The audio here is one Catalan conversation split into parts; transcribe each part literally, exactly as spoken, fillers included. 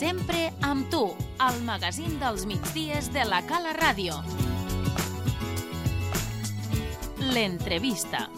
Sempre amb tu, al magazín dels migdies de la Cala Ràdio. L'entrevista.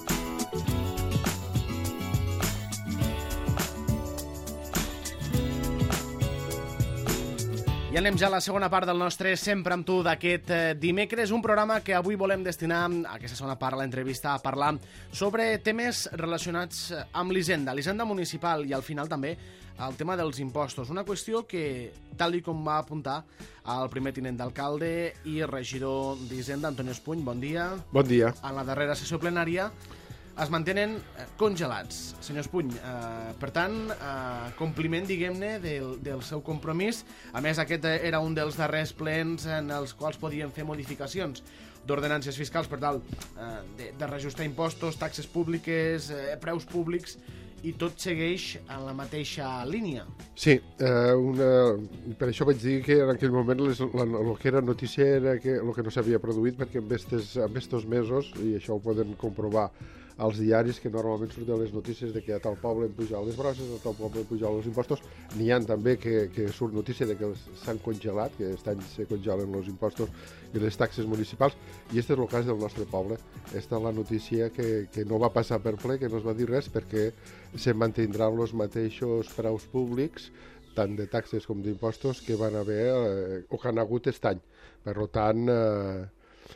I anem ja a la segona part del nostre Sempre amb tu d'aquest dimecres, un programa que avui volem destinar, a aquesta segona part, a l'entrevista, a parlar sobre temes relacionats amb l'Hisenda, l'Hisenda municipal i al final també el tema dels impostos. Una qüestió que, tal com va apuntar el primer tinent d'alcalde i regidor d'Hisenda, Antoni Espuny, bon dia. Bon dia. En la darrera sessió plenària es mantenen congelats. Senyor Espuny, eh, per tant, eh, compliment, diguem-ne, del, del seu compromís. A més, aquest era un dels darrers plens en els quals podien fer modificacions d'ordenàncies fiscals per tal eh, de, de reajustar impostos, taxes públiques, eh, preus públics, i tot segueix en la mateixa línia. Sí, eh, una, per això vaig dir que en aquell moment les, la, el que era notícia era que el que no s'havia produït, perquè en aquests mesos, i això ho poden comprovar als diaris, que normalment surten les notícies de que a tal poble han pujat les brosses, a tal poble han pujat els impostos. N'hi ha també que, que surt notícia de que s'han congelat, que aquest any se congelen els impostos i les taxes municipals, i aquest és el cas del nostre poble. Aquesta és la notícia que, que no va passar per ple, que no es va dir res, perquè se mantindran els mateixos preus públics, tant de taxes com d'impostos, que van haver, eh, o que han hagut aquest any. Per tant, eh,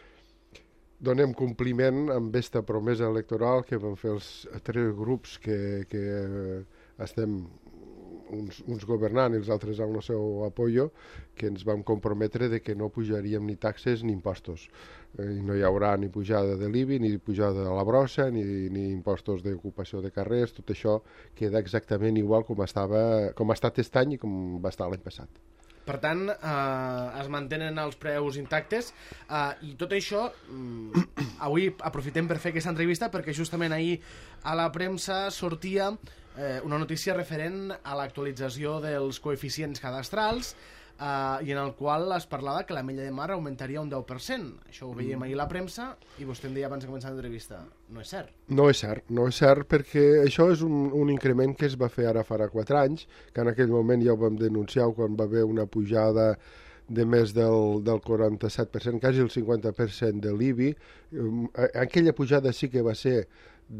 donem compliment amb aquesta promesa electoral que van fer els tres grups que, que estem uns, uns governant i els altres amb el seu apoyo, que ens vam comprometre de que no pujaríem ni taxes ni impostos. Eh, no hi haurà ni pujada de l'I B I, ni pujada de la brossa, ni, ni impostos d'ocupació de carrers. Tot això queda exactament igual com, estava, com ha estat aquest any i com va estar l'any passat. Per tant, eh, es mantenen els preus intactes eh, i tot això, mm, avui aprofitem per fer aquesta entrevista perquè justament ahir a la premsa sortia eh, una notícia referent a l'actualització dels coeficients cadastrals eh, i en el qual es parlava que la Mella de Mar augmentaria un deu per cent. Això ho veiem ahir a la premsa i vostè em deia abans de començar l'entrevista. No és cert. No és cert, no és cert, perquè això és un, un increment que es va fer ara farà quatre anys, que en aquell moment ja ho vam denunciar quan va haver una pujada de més del, del quaranta-set per cent, quasi el cinquanta per cent de l'I B I. Aquella pujada sí que va ser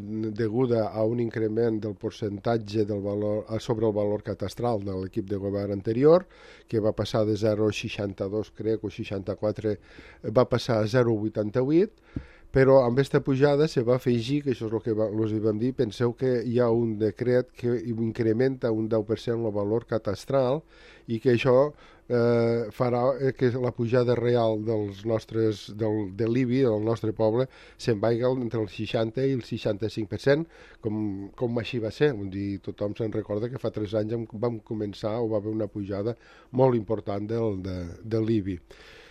deguda a un increment del percentatge del valor, sobre el valor catastral de l'equip de govern anterior, que va passar de zero coma seixanta-dos, crec, o seixanta-quatre, va passar a zero coma vuitanta-vuit, però amb aquesta pujada se va afegir, que això és el que va, els vam dir, penseu que hi ha un decret que incrementa un deu per cent el valor catastral i que això eh, farà que la pujada real dels nostres, del, de l'I B I, del nostre poble, se'n vagi entre el seixanta i el seixanta-cinc per cent, com, com així va ser. Vull dir, tothom se'n recorda que fa tres anys vam començar o va haver una pujada molt important del, de, de l'I B I.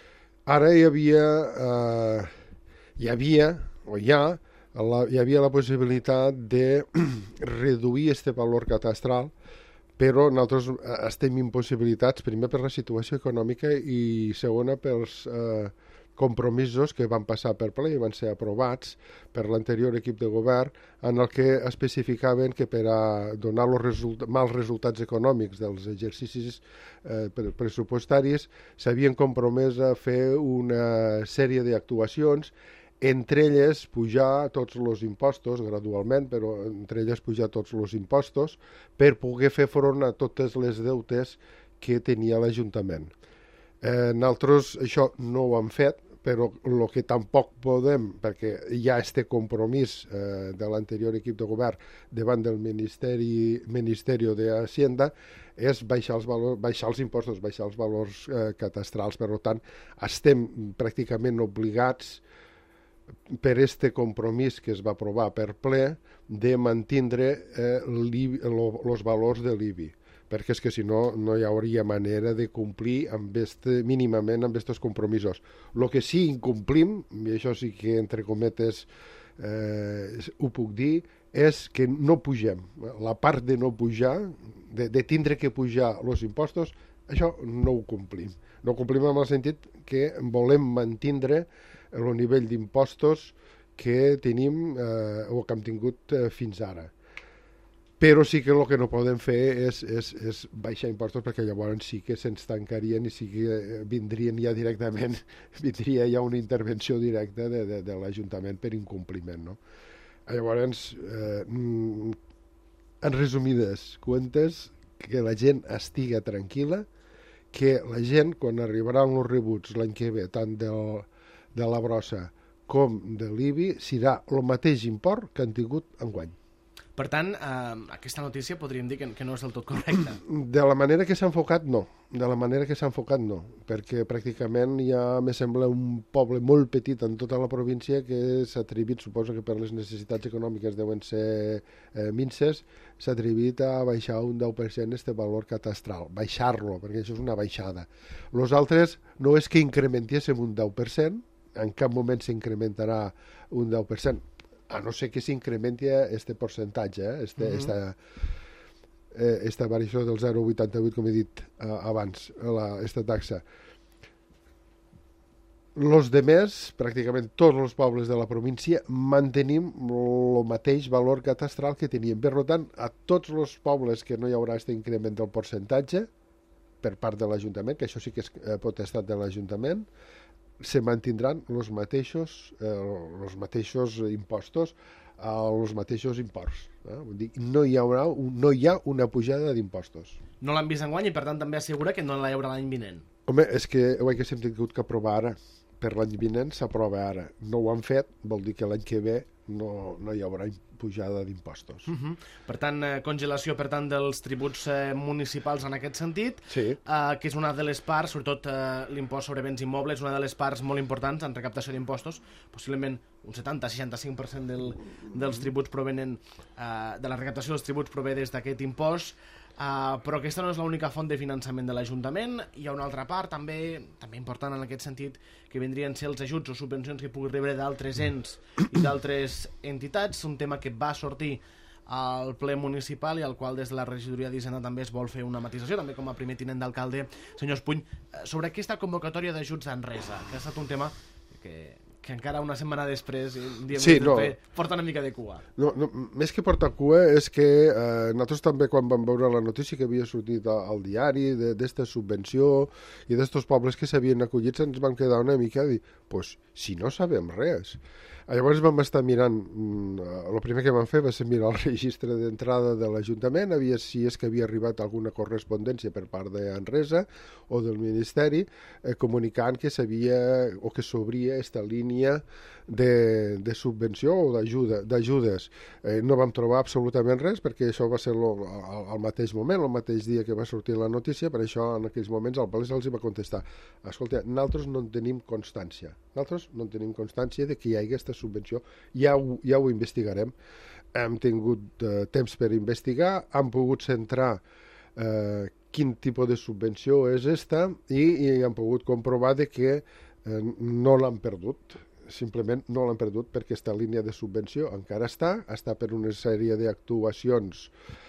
Ara hi havia... Eh, hi havia, o hi ha, la, hi havia la possibilitat de reduir aquest valor catastral, però nosaltres estem impossibilitats, primer per la situació econòmica i segona pels eh, compromisos que van passar per ple i van ser aprovats per l'anterior equip de govern, en el que especificaven que per a donar els result mals resultats econòmics dels exercicis eh, pressupostaris s'havien compromès a fer una sèrie d'actuacions, entre elles pujar tots els impostos gradualment, però entre elles pujar tots els impostos per poder fer front a totes les deutes que tenia l'Ajuntament. Eh, nosaltres això no ho hem fet, però el que tampoc podem, perquè hi ha aquest compromís eh, de l'anterior equip de govern davant del Ministeri, Ministeri d'Hacienda, és baixar els, valors, baixar els impostos, baixar els valors eh, catastrals. Per tant, estem pràcticament obligats per este compromís que es va aprovar per ple de mantindre eh, els valors de l'I B I, perquè és que si no no hi hauria manera de complir amb este, mínimament amb aquests compromisos. El que sí incomplim, i això sí que entre cometes eh, ho puc dir, és que no pugem. La part de no pujar, de, de tindre que pujar els impostos, això no ho complim. No ho complim en el sentit que volem mantindre el nivell d'impostos que tenim eh, o que hem tingut eh, fins ara. però sí que el que no podem fer és, és, és baixar impostos, perquè llavors sí que se'ns tancarien i sí que vindrien ja directament, vindria ja una intervenció directa de, de, de l'Ajuntament per incompliment, no? Llavors, eh, en resumides comptes, que la gent estiga tranquil·la, que la gent, quan arribaran els rebuts l'any que ve, tant del, de la brossa com de l'I B I, serà el mateix import que han tingut enguany. Per tant, eh, aquesta notícia podríem dir que, que no és del tot correcta. De la manera que s'ha enfocat, no. De la manera que s'ha enfocat, no. Perquè pràcticament ja me sembla un poble molt petit en tota la província que s'ha atrevit, suposo que per les necessitats econòmiques deuen ser eh, minces, s'ha atrevit a baixar un deu per cent este valor catastral. Baixar-lo, perquè això és una baixada. Los altres no és que incrementéssim un deu per cent, en cap moment s'incrementarà un deu per cent, a no ser que s'incrementi este percentatge, eh? este, mm-hmm. esta, eh, esta variació del zero coma vuitanta vuit, com he dit eh, abans, la, esta taxa. Los demés, pràcticament tots els pobles de la província, mantenim el mateix valor catastral que teníem. Per tant, a tots els pobles que no hi haurà aquest increment del percentatge per part de l'Ajuntament, que això sí que és potestat de l'Ajuntament, se mantindran els mateixos, eh, els mateixos impostos als mateixos imports. Eh? Vull dir, no hi haurà un, no hi ha una pujada d'impostos. No l'han vist enguany i per tant també assegura que no la hi haurà l'any vinent. Home, és que ho haguéssim tingut que aprovar ara. Per l'any vinent s'aprova ara. No ho han fet, vol dir que l'any que ve no, no hi haurà pujada d'impostos. Uh-huh. Per tant, eh, congelació per tant dels tributs eh, municipals en aquest sentit, sí. eh, que és una de les parts, sobretot eh, l'impost sobre béns immobles, una de les parts molt importants en recaptació d'impostos, possiblement un setanta a seixanta-cinc per cent del, dels tributs provenen, eh, de la recaptació dels tributs prové des d'aquest impost. Uh, però aquesta no és l'única font de finançament de l'Ajuntament. Hi ha una altra part també també important en aquest sentit, que vindrien a ser els ajuts o subvencions que pugui rebre d'altres ens i d'altres entitats, un tema que va sortir al ple municipal i al qual des de la regidoria d'Hisenda també es vol fer una matisació, també com a primer tinent d'alcalde. Senyor Espuny, sobre aquesta convocatòria d'ajuts d'Enresa, que ha estat un tema que... que encara una setmana després diem, sí, no. porta una mica de cua. No, no, més que portar cua és que eh, nosaltres també quan vam veure la notícia que havia sortit al diari d'esta subvenció i d'estos pobles que s'havien acollit, ens vam quedar una mica a dir, pues, si no sabem res. Llavors vam estar mirant, el primer que vam fer va ser mirar el registre d'entrada de l'Ajuntament, havia, si és que havia arribat alguna correspondència per part d'Enresa o del Ministeri, eh, comunicant que s'havia o que s'obria aquesta línia de, de subvenció o d'ajudes. Eh, no vam trobar absolutament res, perquè això va ser lo, al, al mateix moment, el mateix dia que va sortir la notícia, per això en aquells moments el Palès els va contestar, escolta, nosaltres no en tenim constància, nosaltres no en tenim constància de que hi hagi aquesta subvenció, ja ho, ja ho investigarem. Hem tingut eh, temps per investigar, han pogut centrar eh, quin tipus de subvenció és esta i, i han pogut comprovar de que eh, no l'han perdut, simplement no l'han perdut perquè aquesta línia de subvenció encara està, està per una sèrie d'actuacions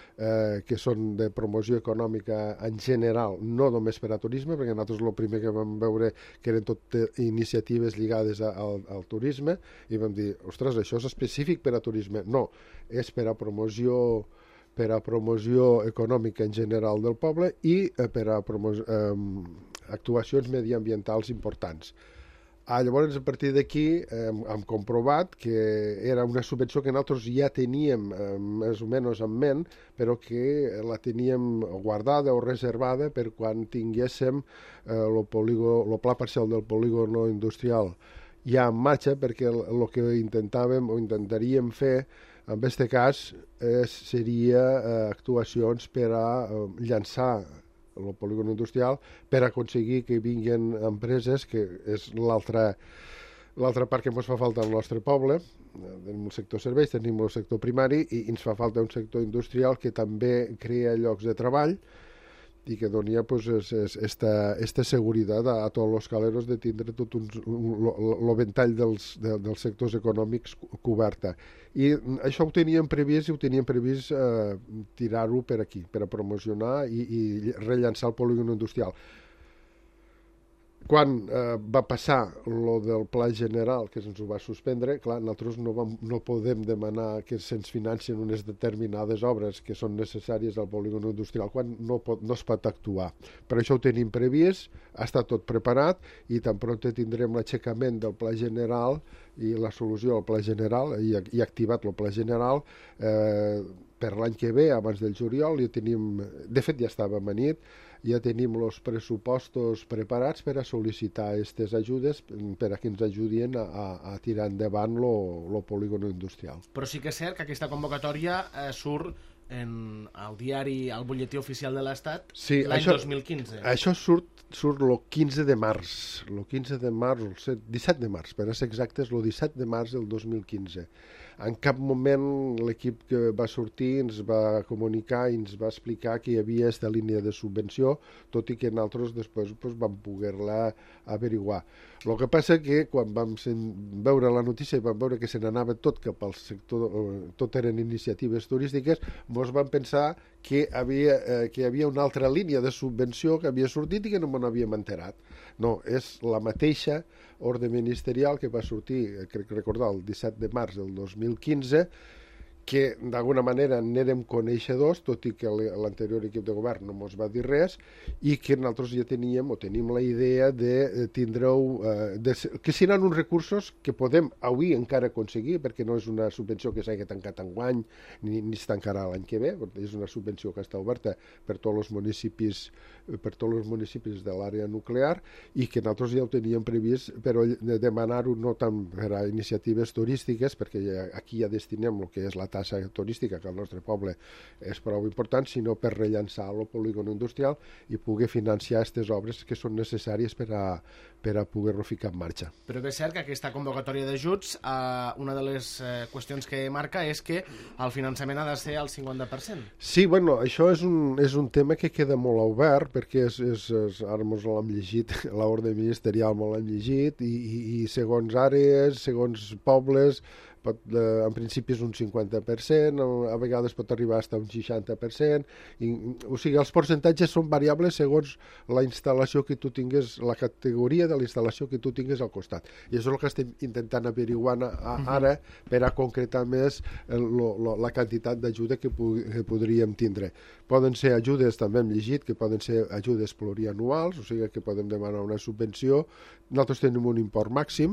eh, que són de promoció econòmica en general, no només per a turisme, perquè nosaltres el primer que vam veure que eren tot iniciatives lligades a, al, al turisme, i vam dir, ostres, això és específic per a turisme. No, és per a promoció per a promoció econòmica en general del poble i eh, per a eh, actuacions mediambientals importants. Ah, llavors, a partir d'aquí, eh, hem comprovat que era una subvenció que nosaltres ja teníem eh, més o menys en ment, però que la teníem guardada o reservada per quan tinguéssim el eh, pla parcial del polígon industrial ja en marxa, perquè el que intentàvem o intentaríem fer en aquest cas és, seria eh, actuacions per a eh, llançar el polígon industrial per aconseguir que vinguin empreses, que és l'altra l'altra part que ens fa falta al nostre poble. Tenim el sector serveis, tenim el sector primari i ens fa falta un sector industrial que també crea llocs de treball i que donia pues, es, es, esta, esta seguretat a, a tots els caleros de tindre tot un, un, el ventall dels, de, dels sectors econòmics coberta. I això ho teníem previst i ho teníem previst eh, tirar-ho per aquí, per a promocionar i, i rellançar el polígon industrial. quan eh, va passar lo del Pla General, que ens ho va suspendre, clar, nosaltres no, vam, no podem demanar que se'ns financien unes determinades obres que són necessàries al polígon industrial quan no, pot, no es pot actuar. Per això ho tenim previst, està tot preparat i tan prompte tindrem l'aixecament del Pla General i la solució al Pla General i, i activat el Pla General eh, per l'any que ve, abans del juliol, ja tenim, de fet ja estava amanit, ja tenim els pressupostos preparats per a sol·licitar aquestes ajudes per a que ens ajudin a, a tirar endavant el polígon industrial. Però sí que és cert que aquesta convocatòria eh, surt en el diari, al butlletí oficial de l'Estat, sí, l'any dos mil quinze. Això surt, surt el quinze de març, el quinze de març, el disset de març, per a ser exactes, el disset de març del dos mil quinze. En cap moment l'equip que va sortir ens va comunicar i ens va explicar que hi havia aquesta línia de subvenció, tot i que nosaltres després pues, vam poder-la averiguar. El que passa que quan vam veure la notícia i vam veure que se n'anava tot cap al sector, tot eren iniciatives turístiques, ens vam pensar que havia, eh, que hi havia una altra línia de subvenció que havia sortit i que no me n'havíem enterat. No, és la mateixa ordre ministerial que va sortir, crec recordar, el disset de març del dos mil quinze, que d'alguna manera n'érem coneixedors, tot i que l'anterior equip de govern no ens va dir res, i que nosaltres ja teníem o tenim la idea de tindreu, eh, de, que seran uns recursos que podem avui encara aconseguir, perquè no és una subvenció que s'hagi tancat enguany, ni, ni es tancarà l'any que ve, és una subvenció que està oberta per tots els municipis, per tots els municipis de l'àrea nuclear, i que nosaltres ja ho teníem previst, però demanar-ho no tant per a iniciatives turístiques, perquè ja, aquí ja destinem el que és la taxa turística, que al nostre poble és prou important, sinó per rellançar el polígon industrial i poder financiar aquestes obres que són necessàries per a, per a poder-lo ficar en marxa. Però és cert que aquesta convocatòria d'ajuts, eh, una de les eh, qüestions que marca és que el finançament ha de ser al cinquanta per cent. Sí, bueno, això és un, és un tema que queda molt obert, perquè és, és, és, ara ens l'hem llegit, l'ordre ministerial me l'hem llegit, i, i, i segons àrees, segons pobles, pot, eh, en principi és un cinquanta per cent, a vegades pot arribar fins a un seixanta per cent, i, o sigui, els percentatges són variables segons la instal·lació que tu tingues, la categoria de la instal·lació que tu tingues al costat. I això és el que estem intentant averiguar ara per a concretar més el, lo, la quantitat d'ajuda que, que podríem tindre. Poden ser ajudes, també hem llegit, que poden ser ajudes plurianuals, o sigui que podem demanar una subvenció. Nosaltres tenim un import màxim,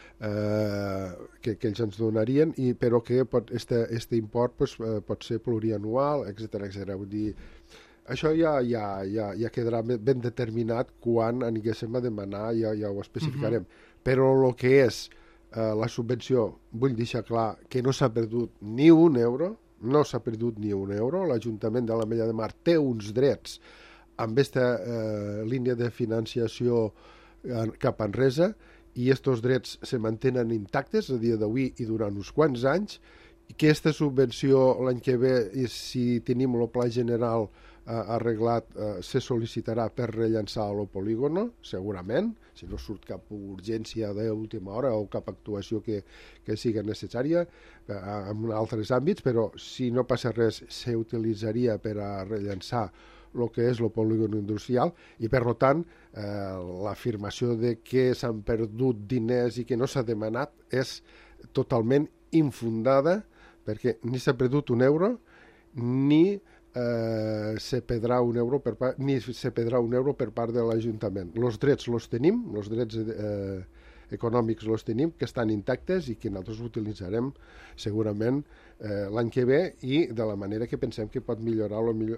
Eh, que, que ells ens donarien, i, però que pot, este, este import pues, eh, pot ser plurianual, etcètera etcètera. Vull dir, això ja, ja, ja, ja quedarà ben determinat quan aniguéssim a demanar, ja, ja ho especificarem. Uh-huh. Però el que és eh, la subvenció, vull deixar clar que no s'ha perdut ni un euro, no s'ha perdut ni un euro. L'Ajuntament de l'Ametlla de Mar té uns drets amb aquesta eh, línia de financiació eh, cap enrere, i aquests drets se mantenen intactes a dia d'avui i durant uns quants anys, i que aquesta subvenció l'any que ve, si tenim el pla general eh, arreglat, eh, se sol·licitarà per rellançar el polígono, segurament, si no surt cap urgència d'última hora o cap actuació que, que sigui necessària eh, en altres àmbits, però si no passa res, s'utilitzaria per a rellançar el que és el polígon industrial, i per tant eh, l'afirmació de que s'han perdut diners i que no s'ha demanat és totalment infundada, perquè ni s'ha perdut un euro ni eh, se perdrà un euro per part, ni se perdrà un euro per part de l'Ajuntament. Els drets els tenim, els drets eh, econòmics els tenim, que estan intactes i que nosaltres utilitzarem segurament eh, l'any que ve, i de la manera que pensem que pot millorar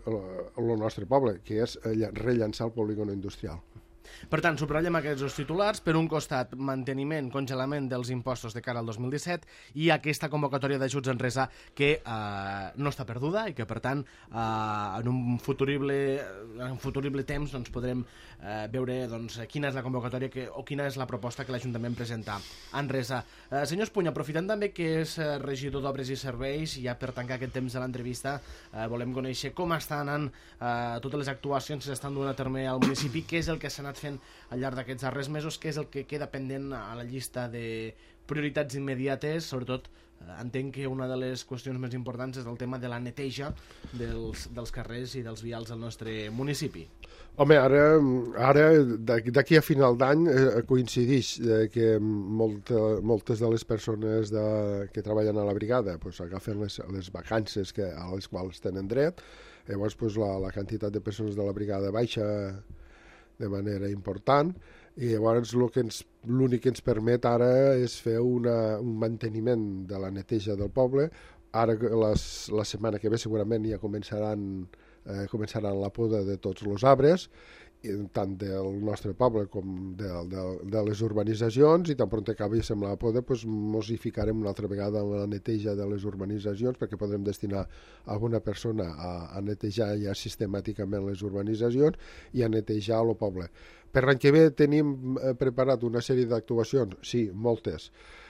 el nostre poble, que és rellançar el polígon industrial. Per tant, subratllem aquests dos titulars. Per un costat, manteniment, congelament dels impostos de cara al dos mil disset, i aquesta convocatòria d'ajuts en resa que eh, no està perduda i que, per tant, eh, en un futurible, en un futurible temps doncs, podrem eh, veure doncs, quina és la convocatòria que, o quina és la proposta que l'Ajuntament presenta en resa. Eh, senyor Espuny, aprofitant també que és eh, regidor d'Obres i Serveis, i ja per tancar aquest temps de l'entrevista, eh, volem conèixer com estan anant eh, totes les actuacions que s'estan duent a terme al municipi, què és el que s'ha anat fent al llarg d'aquests darrers mesos, què és el que queda pendent a la llista de prioritats immediates, sobretot entenc que una de les qüestions més importants és el tema de la neteja dels, dels carrers i dels vials del nostre municipi. Home, ara, ara d'aquí a final d'any eh, coincideix eh, que molta, moltes de les persones de, que treballen a la brigada pues, agafen les, les vacances que, a les quals tenen dret. Llavors pues, la, la quantitat de persones de la brigada baixa de manera important i llavors l'únic que ens permet ara és fer una, un manteniment de la neteja del poble. Ara les, la setmana que ve segurament ja començaran Eh, començaran la poda de tots els arbres, tant del nostre poble com de, de, de les urbanitzacions, i tan pront acabéssim la poda pues, mos hi ficarem una altra vegada en la neteja de les urbanitzacions perquè podrem destinar alguna persona a, a netejar ja sistemàticament les urbanitzacions i a netejar el poble. Per l'any que ve tenim eh, preparat una sèrie d'actuacions, sí, moltes.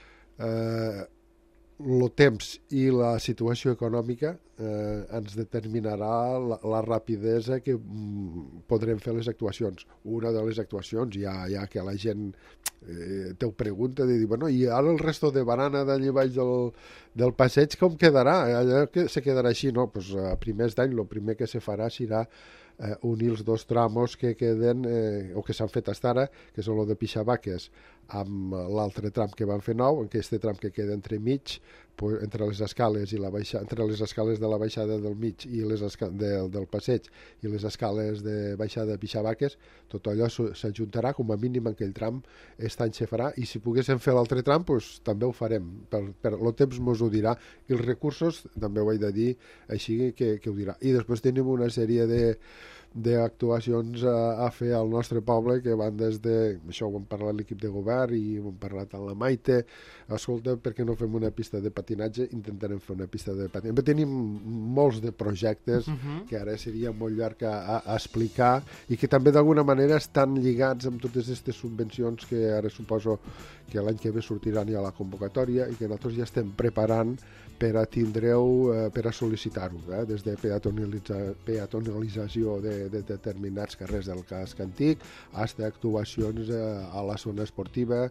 Eh, el temps i la situació econòmica eh, ens determinarà la, la rapidesa que mm, podrem fer les actuacions. Una de les actuacions, ja, ja que la gent eh, te ho pregunta, de dir, bueno, i ara el resto de barana d'allà baix del, del passeig com quedarà? Allà que se quedarà així? No, pues, a primers d'any el primer que se farà serà eh, unir els dos tramos que queden, eh, o que s'han fet fins ara, que són el de Pixabaques, amb l'altre tram que van fer nou, en aquest tram que queda entre mig, entre les escales i la baixa, entre les escales de la baixada del mig i les de, del passeig i les escales de baixada de Pixabaques, tot allò s'ajuntarà com a mínim en aquell tram. Aquest any se farà, i si poguéssim fer l'altre tram pues, també ho farem, per, per el temps mos ho dirà, i els recursos també ho he de dir així que, que ho dirà. I després tenim una sèrie de d'actuacions a, a fer al nostre poble que van des de, això ho hem parlat l'equip de govern i ho hem parlat amb la Maite, escolta, per què no fem una pista de patinatge? Intentarem fer una pista de patinatge. Tenim molts de projectes uh-huh. que ara seria molt llarg a, a explicar i que també d'alguna manera estan lligats amb totes aquestes subvencions que ara suposo que l'any que ve sortiran ja a la convocatòria i que nosaltres ja estem preparant per a tindreu, eh, per a sol·licitar-ho, eh, des de peatonalitza, peatonalització de, de determinats carrers del casc antic fins a actuacions eh, a la zona esportiva.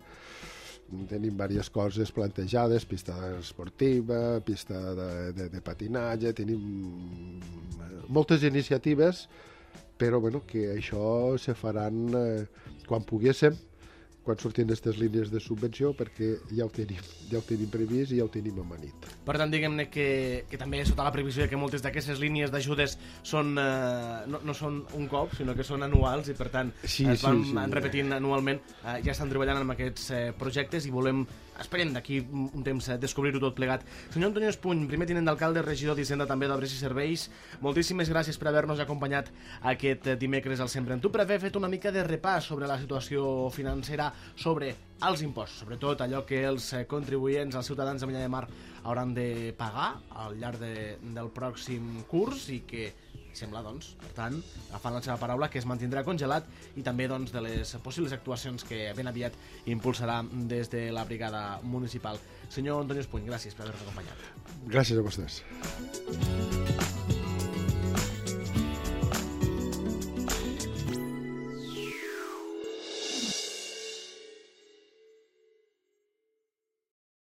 Tenim diverses coses plantejades, pista esportiva, pista de, de, de patinatge, tenim moltes iniciatives, però bueno, que això se faran eh, quan poguéssim, quan surtin aquestes línies de subvenció, perquè ja ho tenim, ja ho tenim previst i ja ho tenim amanit. Per tant, diguem-ne que, que també sota la previsió que moltes d'aquestes línies d'ajudes són, eh, no, no són un cop, sinó que són anuals i per tant sí, es van sí, sí, repetint anualment. Eh, ja estan treballant amb aquests eh, projectes i volem, esperem d'aquí un temps eh, descobrir-ho tot plegat. Senyor Antonio Espuny, primer tinent d'alcalde, regidor d'Hisenda també d'Obres i Serveis, moltíssimes gràcies per haver-nos acompanyat aquest dimecres al Sempre en Tu, per haver fet una mica de repàs sobre la situació financera, sobre els impostos, sobretot allò que els contribuents, els ciutadans de Vinya de Mar hauran de pagar al llarg de, del pròxim curs i que sembla, doncs, per tant, agafant la seva paraula, que es mantindrà congelat i també doncs, de les possibles actuacions que ben aviat impulsarà des de la brigada municipal. Senyor Antonio Espuny, gràcies per haver-nos acompanyat. Gràcies a vostès.